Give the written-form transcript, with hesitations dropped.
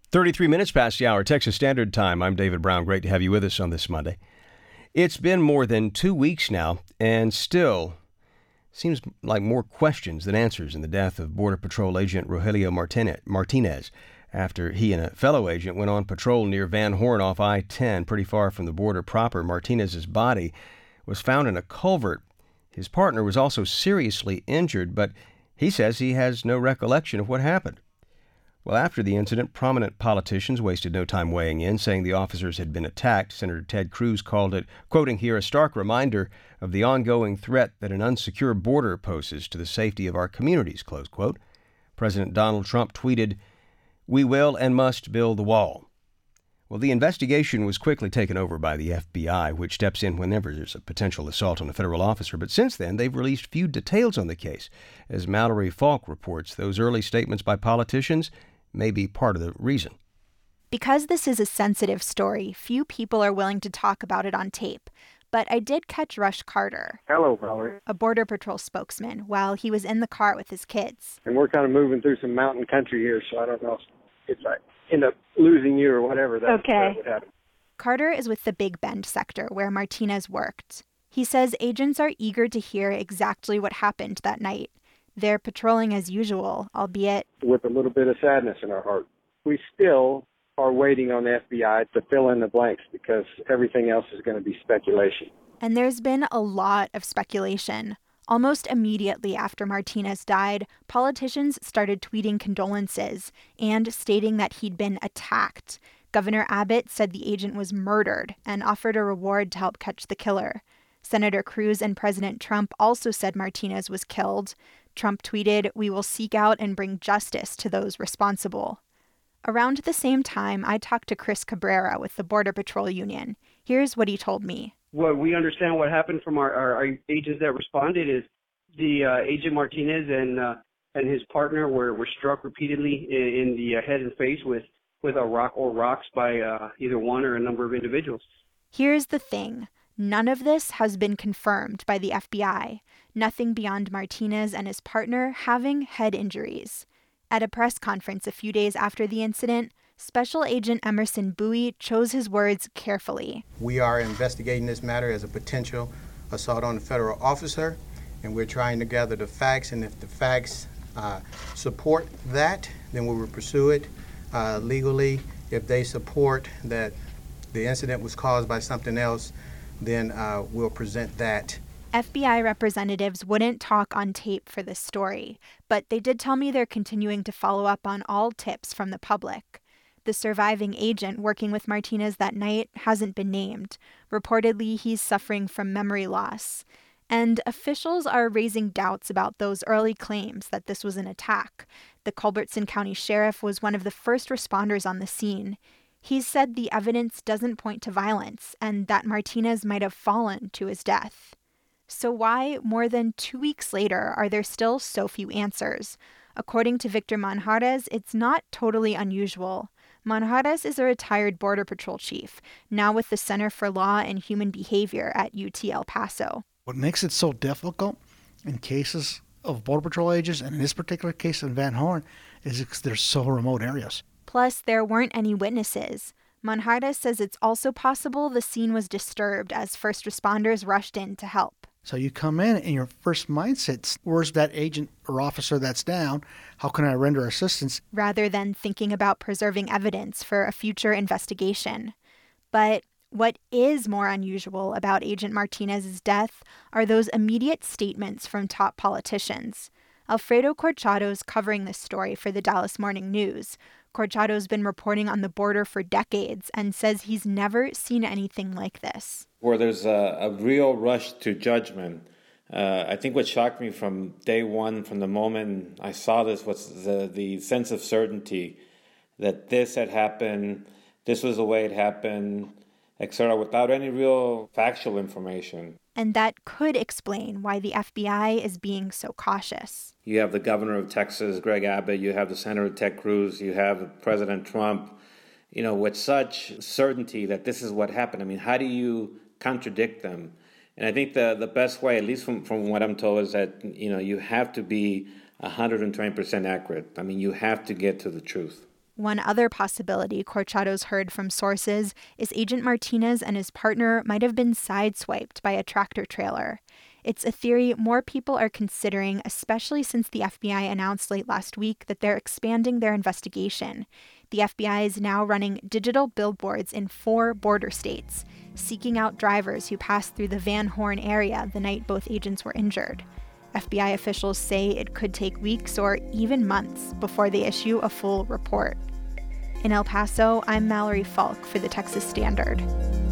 33 minutes past the hour, Texas Standard Time. I'm David Brown. Great to have you with us on this Monday. It's been more than 2 weeks now, and still seems like more questions than answers in the death of Border Patrol agent Rogelio Martinez after he and a fellow agent went on patrol near Van Horn off I-10, pretty far from the border proper. Martinez's body was found in a culvert. His partner was also seriously injured, but he says he has no recollection of what happened. Well, after the incident, prominent politicians wasted no time weighing in, saying the officers had been attacked. Senator Ted Cruz called it, quoting here, a stark reminder of the ongoing threat that an unsecure border poses to the safety of our communities, close quote. President Donald Trump tweeted, "We will and must build the wall." Well, the investigation was quickly taken over by the FBI, which steps in whenever there's a potential assault on a federal officer. But since then, they've released few details on the case. As Mallory Falk reports, those early statements by politicians may be part of the reason. Because this is a sensitive story, few people are willing to talk about it on tape. But I did catch Rush Carter. Hello, Valerie. A Border Patrol spokesman, while he was in the car with his kids. And we're kind of moving through some mountain country here, so I don't know if I end up losing you or whatever. That would happen. Carter is with the Big Bend sector where Martinez worked. He says agents are eager to hear exactly what happened that night. They're patrolling as usual, albeit with a little bit of sadness in our heart. We still are waiting on the FBI to fill in the blanks because everything else is going to be speculation. And there's been a lot of speculation. Almost immediately after Martinez died, politicians started tweeting condolences and stating that he'd been attacked. Governor Abbott said the agent was murdered and offered a reward to help catch the killer. Senator Cruz and President Trump also said Martinez was killed. Trump tweeted, "We will seek out and bring justice to those responsible." Around the same time, I talked to Chris Cabrera with the Border Patrol Union. Here's what he told me. What we understand what happened from our agents that responded is the agent Martinez and his partner were struck repeatedly in the head and face with a rock or rocks by either one or a number of individuals. Here's the thing. None of this has been confirmed by the FBI. Nothing beyond Martinez and his partner having head injuries. At a press conference a few days after the incident, Special Agent Emerson Bowie chose his words carefully. We are investigating this matter as a potential assault on a federal officer, and we're trying to gather the facts, and if the facts support that, then we will pursue it legally. If they support that the incident was caused by something else, then we'll present that. FBI representatives wouldn't talk on tape for this story, but they did tell me they're continuing to follow up on all tips from the public. The surviving agent working with Martinez that night hasn't been named. Reportedly, he's suffering from memory loss. And officials are raising doubts about those early claims that this was an attack. The Culbertson County Sheriff was one of the first responders on the scene. He said the evidence doesn't point to violence and that Martinez might have fallen to his death. So why, more than 2 weeks later, are there still so few answers? According to Victor Manjarrez, it's not totally unusual. Manjarrez is a retired Border Patrol chief, now with the Center for Law and Human Behavior at UT El Paso. What makes it so difficult in cases of Border Patrol agents, and in this particular case in Van Horn, is because they're so remote areas. Plus, there weren't any witnesses. Manjarrez says it's also possible the scene was disturbed as first responders rushed in to help. So you come in and your first mindset's, where's that agent or officer that's down? How can I render assistance? Rather than thinking about preserving evidence for a future investigation. But what is more unusual about Agent Martinez's death are those immediate statements from top politicians. Alfredo Corchado's covering this story for the Dallas Morning News. Corchado's been reporting on the border for decades and says he's never seen anything like this. Where there's a real rush to judgment. I think what shocked me from day one, from the moment I saw this, was the sense of certainty that this had happened, this was the way it happened, etc., without any real factual information. And that could explain why the FBI is being so cautious. You have the governor of Texas, Greg Abbott, you have the Senator Ted Cruz, you have President Trump, with such certainty that this is what happened. I mean, how do you contradict them? And I think the best way, at least from what I'm told, is that, you have to be 120% accurate. I mean, you have to get to the truth. One other possibility Corchado's heard from sources is Agent Martinez and his partner might have been sideswiped by a tractor trailer. It's a theory more people are considering, especially since the FBI announced late last week that they're expanding their investigation. The FBI is now running digital billboards in 4 border states, seeking out drivers who passed through the Van Horn area the night both agents were injured. FBI officials say it could take weeks or even months before they issue a full report. In El Paso, I'm Mallory Falk for the Texas Standard.